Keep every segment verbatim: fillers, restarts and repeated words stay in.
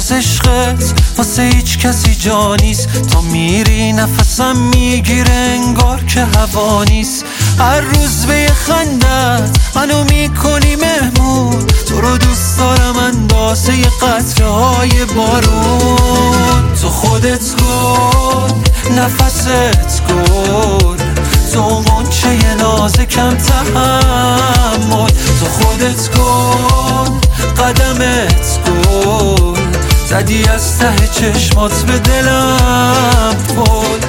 جز عشقت واسه هیچ کسی جا نیست. تا میری نفسم میگیره انگار که هوا نیست. هر روز به یه خندت منو میکنی مهمون. تو رو دوست دارم اندازه یه قطره های بارون. تو خودت گل نفست گل، تو غنچه نازکم تحمل. تو خودت گل قدمت گل، زدی از ته چشمات به دلم پل.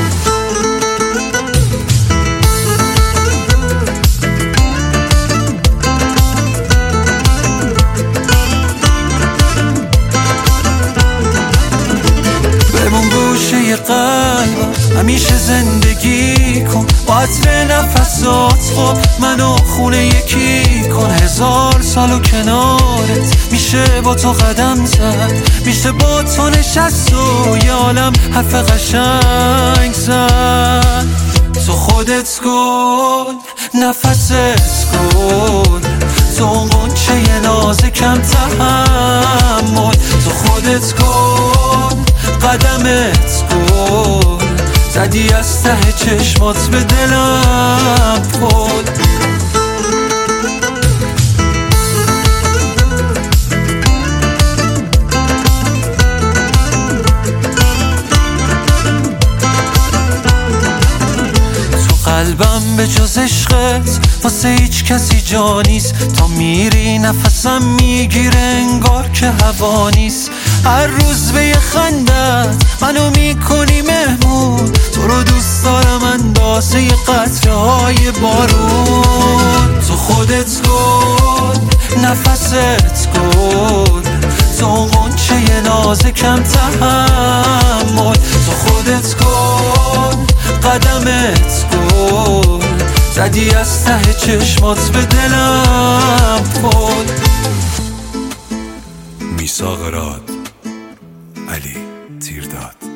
بمون گوشه قلبم همیشه زندگی کن، با عطر نفسات خب منو خونه یکی کن. هزار سالو کنارت میشه با تو قدم زد، میشه با تو نشست و یه عالم حرف قشنگ زد. تو خودت گل نفست گل، تو غنچه نازکم تحمل. تو خودت گل قدمت گل، زدی از ته چشمات به دلم پل. قلبم به جز عشقت واسه هیچ کسی جا نیست. تا میری نفسم میگیره انگار که هوا نیست. هر روز به یه خندت منو میکنی مهمون. تو رو دوست دارم اندازه یه قطره های بارون. تو خودت گل نفست گل، تو غنچه نازکم تحمل. تو خودت گل قدمت گل، زدی از ته چشمات به دلم پل. میثاق راد علی تیرداد.